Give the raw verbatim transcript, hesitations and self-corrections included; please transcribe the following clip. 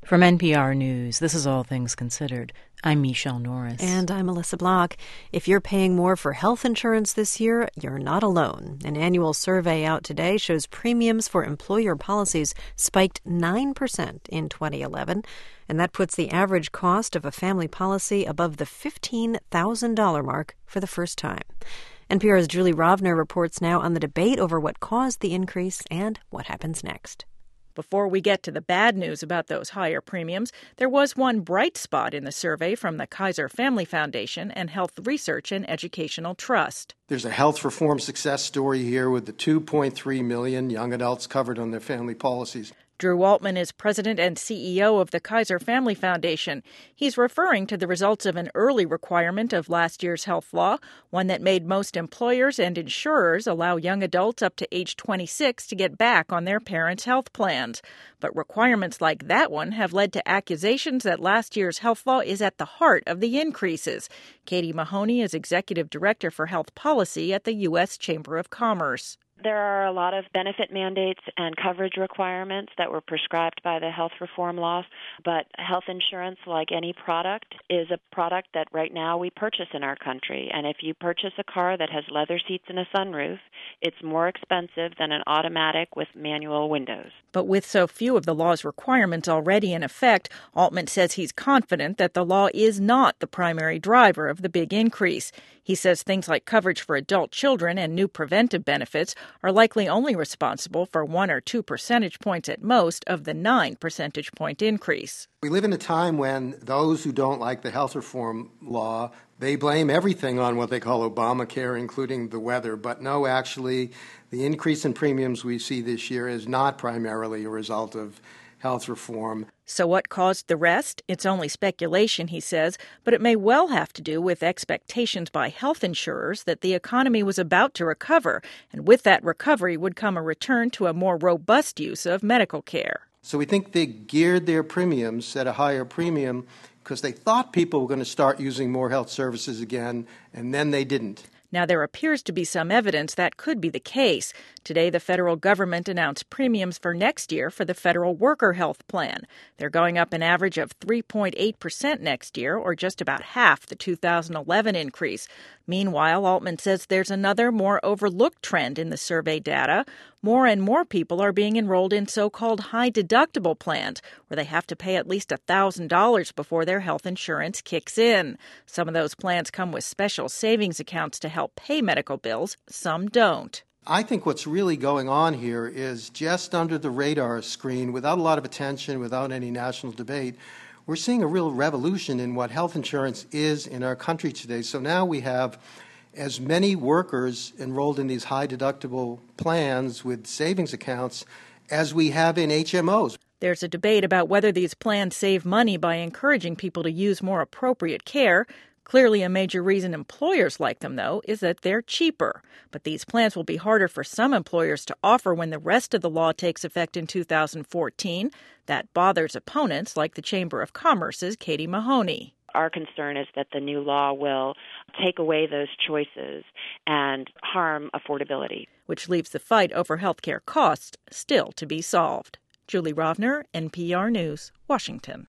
From N P R News, this is All Things Considered. I'm Michelle Norris. And I'm Melissa Block. If you're paying more for health insurance this year, you're not alone. An annual survey out today shows premiums for employer policies spiked nine percent in twenty eleven, and that puts the average cost of a family policy above the fifteen thousand dollars mark for the first time. N P R's Julie Rovner reports now on the debate over what caused the increase and what happens next. Before we get to the bad news about those higher premiums, there was one bright spot in the survey from the Kaiser Family Foundation and Health Research and Educational Trust. There's a health reform success story here with the two point three million young adults covered on their family policies. Drew Altman is president and C E O of the Kaiser Family Foundation. He's referring to the results of an early requirement of last year's health law, one that made most employers and insurers allow young adults up to age twenty-six to get back on their parents' health plans. But requirements like that one have led to accusations that last year's health law is at the heart of the increases. Katie Mahoney is executive director for health policy at the U S Chamber of Commerce. There are a lot of benefit mandates and coverage requirements that were prescribed by the health reform law, but health insurance, like any product, is a product that right now we purchase in our country. And if you purchase a car that has leather seats and a sunroof, it's more expensive than an automatic with manual windows. But with so few of the law's requirements already in effect, Altman says he's confident that the law is not the primary driver of the big increase. He says things like coverage for adult children and new preventive benefits are likely only responsible for one or two percentage points at most of the nine percentage point increase. We live in a time when those who don't like the health reform law, they blame everything on what they call Obamacare, including the weather. But no, actually, the increase in premiums we see this year is not primarily a result of health reform. So what caused the rest? It's only speculation, he says, but it may well have to do with expectations by health insurers that the economy was about to recover, and with that recovery would come a return to a more robust use of medical care. So we think they geared their premiums at a higher premium because they thought people were going to start using more health services again, and then they didn't. Now, there appears to be some evidence that could be the case. Today, the federal government announced premiums for next year for the Federal Worker Health Plan. They're going up an average of three point eight percent next year, or just about half the two thousand eleven increase. Meanwhile, Altman says there's another, more overlooked trend in the survey data. More and more people are being enrolled in so-called high-deductible plans, where they have to pay at least one thousand dollars before their health insurance kicks in. Some of those plans come with special savings accounts to help pay medical bills. Some don't. I think what's really going on here is just under the radar screen, without a lot of attention, without any national debate, we're seeing a real revolution in what health insurance is in our country today. So now we have as many workers enrolled in these high-deductible plans with savings accounts as we have in H M Os. There's a debate about whether these plans save money by encouraging people to use more appropriate care. Clearly, a major reason employers like them, though, is that they're cheaper. But these plans will be harder for some employers to offer when the rest of the law takes effect in two thousand fourteen. That bothers opponents like the Chamber of Commerce's Katie Mahoney. Our concern is that the new law will take away those choices and harm affordability. Which leaves the fight over health care costs still to be solved. Julie Rovner, N P R News, Washington.